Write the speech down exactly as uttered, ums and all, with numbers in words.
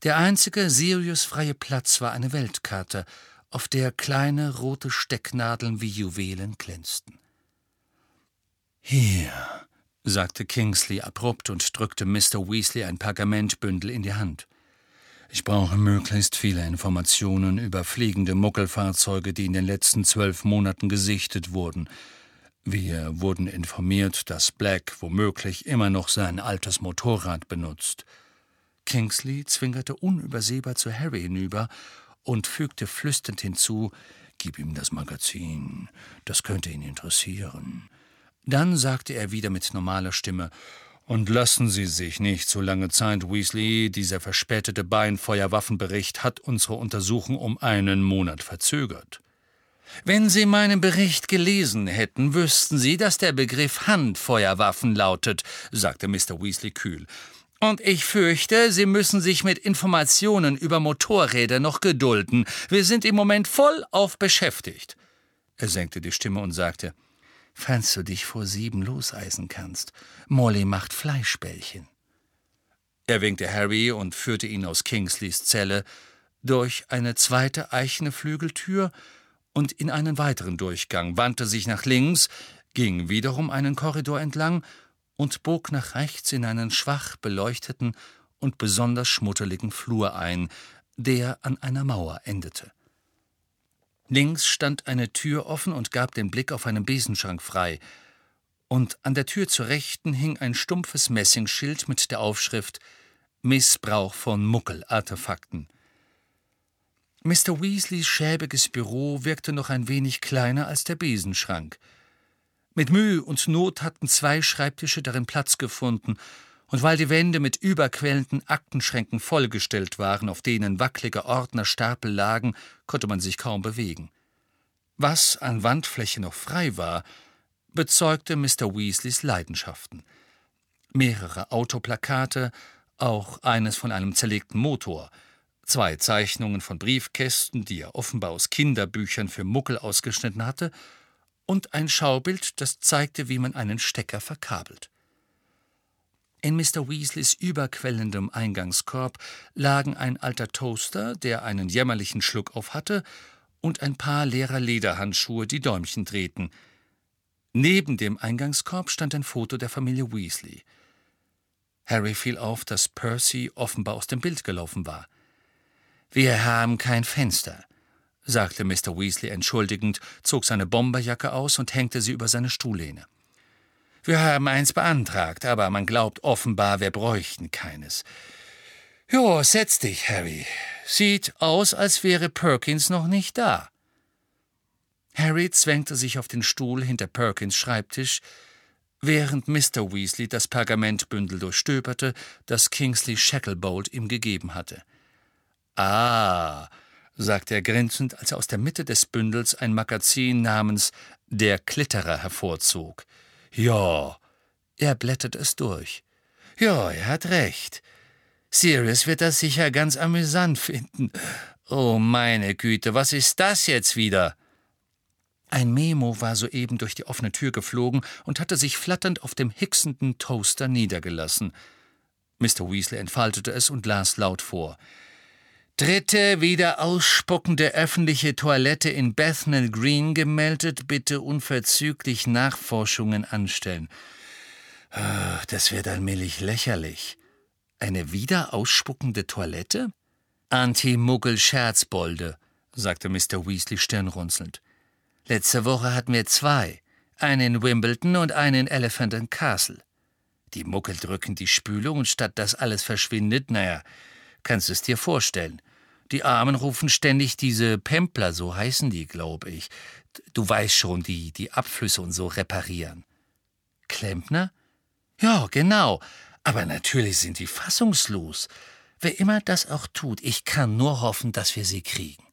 Der einzige Sirius-freie Platz war eine Weltkarte, auf der kleine rote Stecknadeln wie Juwelen glänzten. »Hier«, sagte Kingsley abrupt und drückte Mister Weasley ein Pergamentbündel in die Hand. »Ich brauche möglichst viele Informationen über fliegende Muggelfahrzeuge, die in den letzten zwölf Monaten gesichtet wurden. Wir wurden informiert, dass Black womöglich immer noch sein altes Motorrad benutzt.« Kingsley zwinkerte unübersehbar zu Harry hinüber und fügte flüsternd hinzu, »Gib ihm das Magazin, das könnte ihn interessieren.« Dann sagte er wieder mit normaler Stimme, »Und lassen Sie sich nicht so lange Zeit, Weasley. Dieser verspätete Beinfeuerwaffenbericht hat unsere Untersuchung um einen Monat verzögert.« »Wenn Sie meinen Bericht gelesen hätten, wüssten Sie, dass der Begriff Handfeuerwaffen lautet«, sagte Mister Weasley kühl. »Und ich fürchte, Sie müssen sich mit Informationen über Motorräder noch gedulden. Wir sind im Moment voll auf beschäftigt.« Er senkte die Stimme und sagte, »Falls du dich vor sieben loseisen kannst, Molly macht Fleischbällchen.« Er winkte Harry und führte ihn aus Kingsleys Zelle durch eine zweite eichene Flügeltür und in einen weiteren Durchgang, wandte sich nach links, ging wiederum einen Korridor entlang und bog nach rechts in einen schwach beleuchteten und besonders schmuddeligen Flur ein, der an einer Mauer endete. Links stand eine Tür offen und gab den Blick auf einen Besenschrank frei, und an der Tür zur Rechten hing ein stumpfes Messingschild mit der Aufschrift »Missbrauch von Muggel-Artefakten«. Mister Weasleys schäbiges Büro wirkte noch ein wenig kleiner als der Besenschrank. Mit Mühe und Not hatten zwei Schreibtische darin Platz gefunden, und weil die Wände mit überquellenden Aktenschränken vollgestellt waren, auf denen wackelige Ordnerstapel lagen, konnte man sich kaum bewegen. Was an Wandfläche noch frei war, bezeugte Mister Weasleys Leidenschaften. Mehrere Autoplakate, auch eines von einem zerlegten Motor, zwei Zeichnungen von Briefkästen, die er offenbar aus Kinderbüchern für Muggel ausgeschnitten hatte, und ein Schaubild, das zeigte, wie man einen Stecker verkabelt. In Mister Weasleys überquellendem Eingangskorb lagen ein alter Toaster, der einen jämmerlichen Schluck auf hatte, und ein paar leerer Lederhandschuhe, die Däumchen drehten. Neben dem Eingangskorb stand ein Foto der Familie Weasley. Harry fiel auf, dass Percy offenbar aus dem Bild gelaufen war. »Wir haben kein Fenster«, sagte Mister Weasley entschuldigend, zog seine Bomberjacke aus und hängte sie über seine Stuhllehne. »Wir haben eins beantragt, aber man glaubt offenbar, wir bräuchten keines. Jo, setz dich, Harry. Sieht aus, als wäre Perkins noch nicht da.« Harry zwängte sich auf den Stuhl hinter Perkins' Schreibtisch, während Mister Weasley das Pergamentbündel durchstöberte, das Kingsley Shacklebolt ihm gegeben hatte. »Ah«, sagte er grinsend, als er aus der Mitte des Bündels ein Magazin namens »Der Klitterer« hervorzog. »Ja«, er blätterte es durch. »Ja, er hat recht. Sirius wird das sicher ganz amüsant finden. Oh, meine Güte, was ist das jetzt wieder?« Ein Memo war soeben durch die offene Tür geflogen und hatte sich flatternd auf dem hicksenden Toaster niedergelassen. Mister Weasley entfaltete es und las laut vor. »Dritte wieder ausspuckende öffentliche Toilette in Bethnal Green gemeldet, bitte unverzüglich Nachforschungen anstellen.« Das wird allmählich lächerlich. Eine wieder ausspuckende Toilette? »Anti-Muggel-Scherzbolde«, sagte Mister Weasley stirnrunzelnd. »Letzte Woche hatten wir zwei, einen in Wimbledon und einen in Elephant and Castle. Die Muggel drücken die Spülung und statt dass alles verschwindet, naja, kannst du es dir vorstellen. Die Armen rufen ständig diese Pempler, so heißen die, glaube ich. Du weißt schon, die die Abflüsse und so reparieren.« »Klempner?« »Ja, genau. Aber natürlich sind die fassungslos. Wer immer das auch tut, ich kann nur hoffen, dass wir sie kriegen.«